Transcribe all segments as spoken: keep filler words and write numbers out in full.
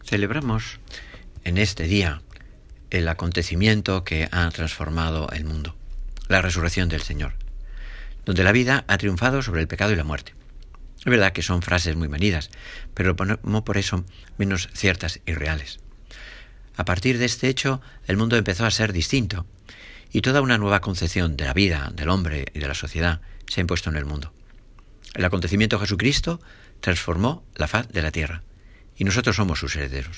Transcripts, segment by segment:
Celebramos en este día el acontecimiento que ha transformado el mundo, la resurrección del Señor, donde la vida ha triunfado sobre el pecado y la muerte. Es verdad que son frases muy manidas, pero no por eso menos ciertas y reales. A partir de este hecho, el mundo empezó a ser distinto y toda una nueva concepción de la vida, del hombre y de la sociedad se ha impuesto en el mundo. El acontecimiento de Jesucristo transformó la faz de la tierra y nosotros somos sus herederos.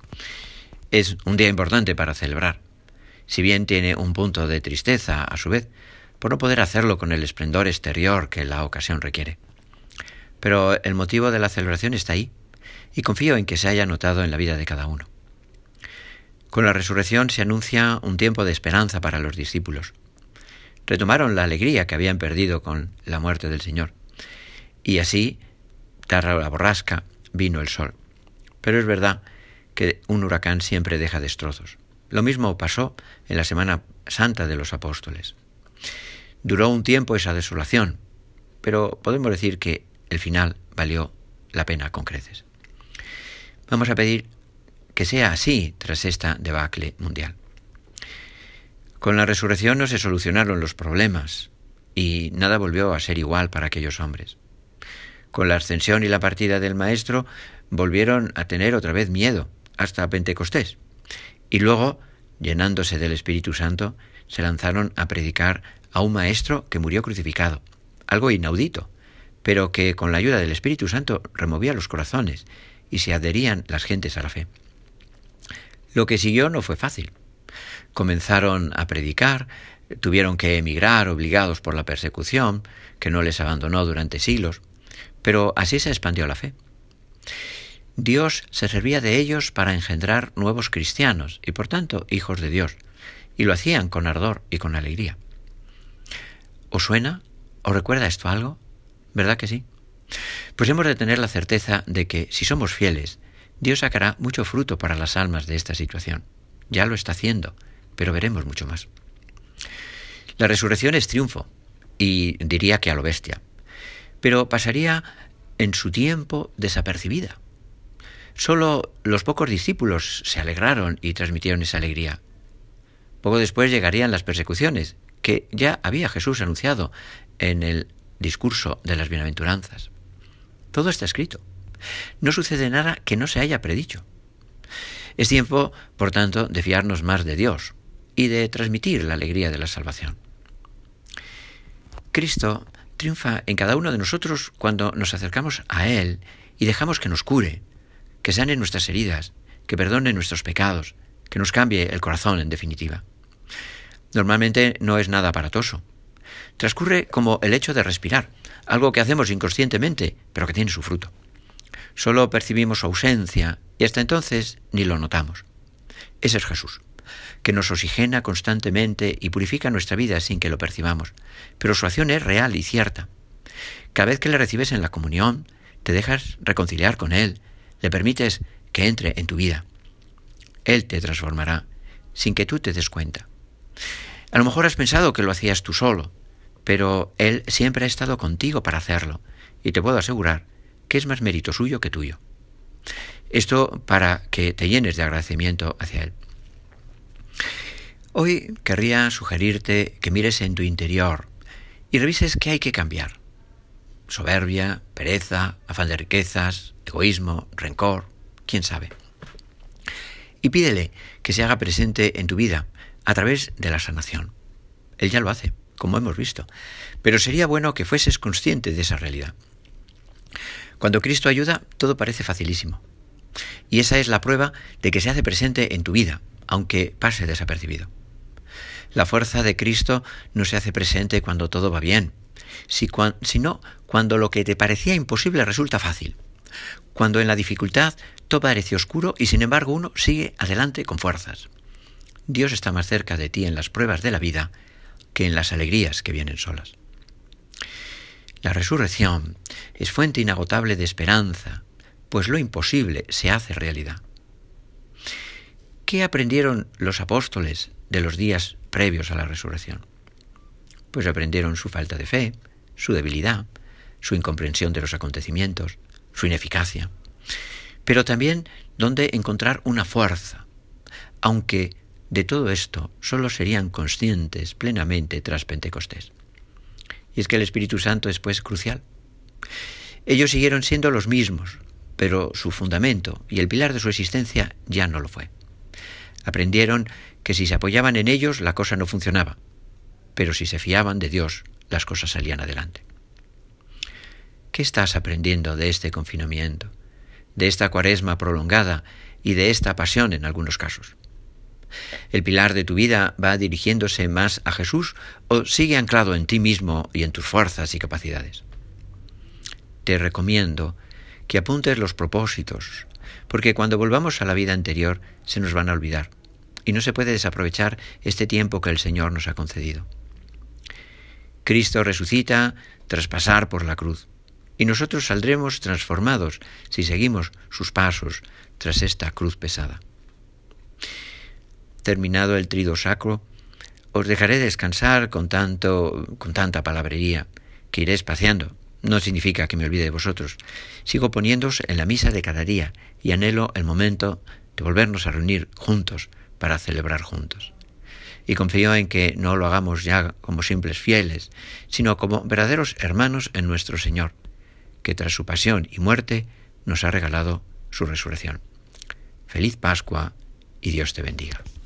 Es un día importante para celebrar, si bien tiene un punto de tristeza a su vez, por no poder hacerlo con el esplendor exterior que la ocasión requiere. Pero el motivo de la celebración está ahí, y confío en que se haya notado en la vida de cada uno. Con la resurrección se anuncia un tiempo de esperanza para los discípulos. Retomaron la alegría que habían perdido con la muerte del Señor, y así, tras la borrasca, vino el sol. Pero es verdad que un huracán siempre deja destrozos. Lo mismo pasó en la Semana Santa de los Apóstoles. Duró un tiempo esa desolación, pero podemos decir que el final valió la pena con creces. Vamos a pedir que sea así tras esta debacle mundial. Con la resurrección no se solucionaron los problemas y nada volvió a ser igual para aquellos hombres. Con la ascensión y la partida del Maestro volvieron a tener otra vez miedo hasta Pentecostés y luego, llenándose del Espíritu Santo, se lanzaron a predicar a un Maestro que murió crucificado, algo inaudito, pero que con la ayuda del Espíritu Santo removía los corazones y se adherían las gentes a la fe. Lo que siguió no fue fácil. Comenzaron a predicar, tuvieron que emigrar obligados por la persecución, que no les abandonó durante siglos, pero así se expandió la fe. Dios se servía de ellos para engendrar nuevos cristianos y por tanto hijos de Dios, y lo hacían con ardor y con alegría. ¿Os suena? ¿Os recuerda esto algo? ¿Verdad que sí? Pues hemos de tener la certeza de que si somos fieles, Dios sacará mucho fruto para las almas de esta situación. Ya lo está haciendo, pero veremos mucho más. La resurrección es triunfo, y diría que a lo bestia, pero pasaría en su tiempo desapercibida. Solo los pocos discípulos se alegraron y transmitieron esa alegría. Poco después llegarían las persecuciones, que ya había Jesús anunciado en el discurso de las bienaventuranzas. Todo está escrito. No sucede nada que no se haya predicho. Es tiempo, por tanto, de fiarnos más de Dios y de transmitir la alegría de la salvación. Cristo triunfa en cada uno de nosotros cuando nos acercamos a Él y dejamos que nos cure, que sane nuestras heridas, que perdone nuestros pecados, que nos cambie el corazón en definitiva. Normalmente no es nada aparatoso. Transcurre como el hecho de respirar, algo que hacemos inconscientemente, pero que tiene su fruto. Solo percibimos su ausencia y hasta entonces ni lo notamos. Ese es Jesús, que nos oxigena constantemente y purifica nuestra vida sin que lo percibamos, pero su acción es real y cierta. Cada vez que le recibes en la comunión, te dejas reconciliar con Él, le permites que entre en tu vida. Él te transformará sin que tú te des cuenta. A lo mejor has pensado que lo hacías tú solo, pero Él siempre ha estado contigo para hacerlo, y te puedo asegurar que es más mérito suyo que tuyo. Esto para que te llenes de agradecimiento hacia Él. Hoy querría sugerirte que mires en tu interior y revises qué hay que cambiar. Soberbia, pereza, afán de riquezas, egoísmo, rencor, quién sabe. Y pídele que se haga presente en tu vida a través de la sanación. Él ya lo hace, como hemos visto, pero sería bueno que fueses consciente de esa realidad. Cuando Cristo ayuda, todo parece facilísimo. Y esa es la prueba de que se hace presente en tu vida, aunque pase desapercibido. La fuerza de Cristo no se hace presente cuando todo va bien, sino cuando lo que te parecía imposible resulta fácil. Cuando en la dificultad todo parece oscuro y sin embargo uno sigue adelante con fuerzas. Dios está más cerca de ti en las pruebas de la vida que en las alegrías que vienen solas. La resurrección es fuente inagotable de esperanza, pues lo imposible se hace realidad. ¿Qué aprendieron los apóstoles de los días previos a la resurrección? Pues aprendieron su falta de fe, su debilidad, su incomprensión de los acontecimientos, su ineficacia. Pero también donde encontrar una fuerza, aunque de todo esto solo serían conscientes plenamente tras Pentecostés. Y es que el Espíritu Santo es pues crucial. Ellos siguieron siendo los mismos, pero su fundamento y el pilar de su existencia ya no lo fue. Aprendieron que si se apoyaban en ellos la cosa no funcionaba, pero si se fiaban de Dios las cosas salían adelante. ¿Qué estás aprendiendo de este confinamiento, de esta cuaresma prolongada y de esta pasión en algunos casos? ¿El pilar de tu vida va dirigiéndose más a Jesús o sigue anclado en ti mismo y en tus fuerzas y capacidades? Te recomiendo que apuntes los propósitos, porque cuando volvamos a la vida anterior se nos van a olvidar y no se puede desaprovechar este tiempo que el Señor nos ha concedido. Cristo resucita tras pasar por la cruz, y nosotros saldremos transformados si seguimos sus pasos tras esta cruz pesada. Terminado el trido sacro, os dejaré descansar con tanto, con tanta palabrería, que iré espaciando. No significa que me olvide de vosotros. Sigo poniéndoos en la misa de cada día y anhelo el momento de volvernos a reunir juntos para celebrar juntos. Y confío en que no lo hagamos ya como simples fieles, sino como verdaderos hermanos en nuestro Señor, que tras su pasión y muerte nos ha regalado su resurrección. Feliz Pascua y Dios te bendiga.